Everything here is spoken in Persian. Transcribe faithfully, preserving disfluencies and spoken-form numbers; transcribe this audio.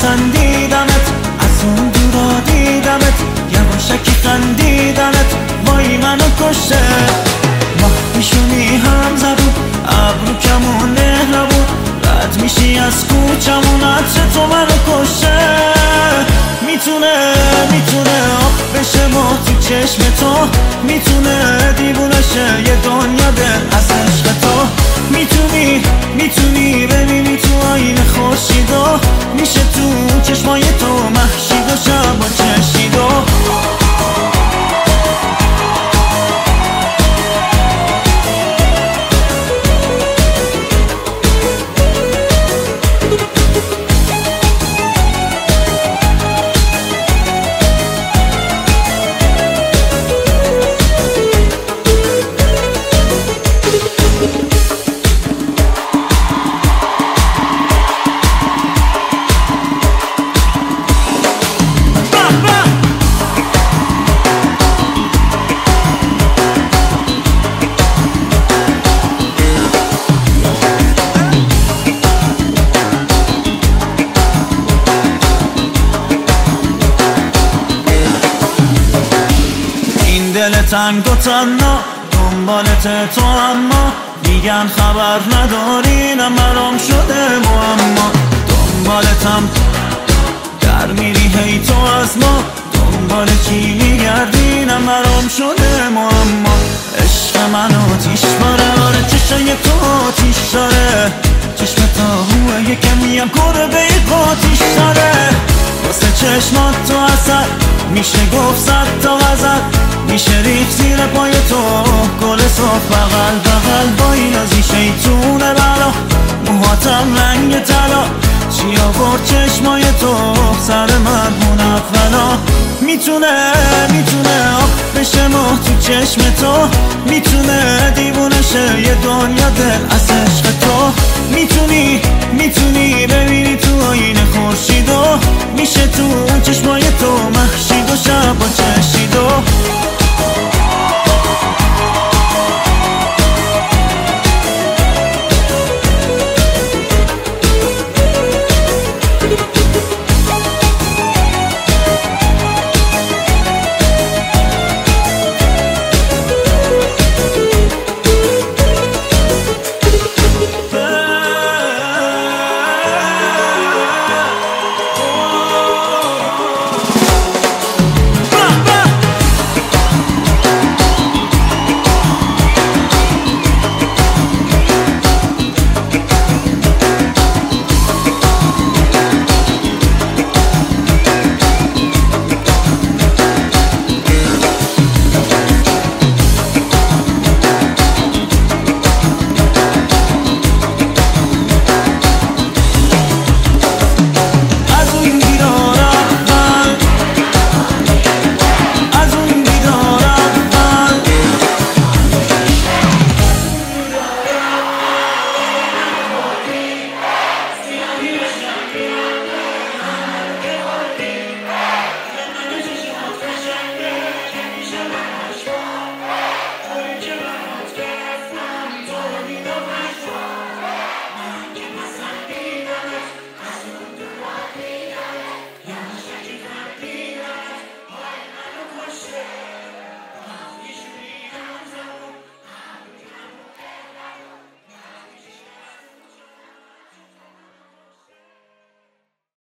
پسندیدمت، از اون دورا دیدمت، یواشکی خندیدمت، وای منو کشته. ماه میشونی هم زبون، ابرو کمون مهربون، رد میشی از کوچمون، عطر تو منو کشته. میتونه میتونه آب بشه ماه تو چشم تو، میتونه دیوونه شه یه دنیا دل از عشق تو. میتونی میتونی ببینی تو آینه خورشیدو، میشه تو چشمای تو مهشید و شب و چشیدو. دل تنگ و تنها دنبالت تو، اما میگن خبر نداری، نه برام شده معما. دنبالتم در میری هی تو از ما، دنبال کی میگردی، نه برام شده معما. عشق من آتیش باره، آره چشای تو آتیش داره، چشم تا هوه یه کمیم گربه قاتیش داره. واسه چشمات تو اثر میشه گفت صد تا غزل، میشه ریخ زیر پای تو گل صاف بغل بغل. با این ازی شیطونه بلا، موهاتم رنگ طلا، چی آورد چشمای تو سر من منفلا. میتونه میتونه آب بشه ماه تو چشم تو، میتونه دیوونه شه یه دنیا دل از عشق تو. میتونی میتونی ببینی تو آینه خورشیدو، میشه تو چشمای تو مهشید و شب و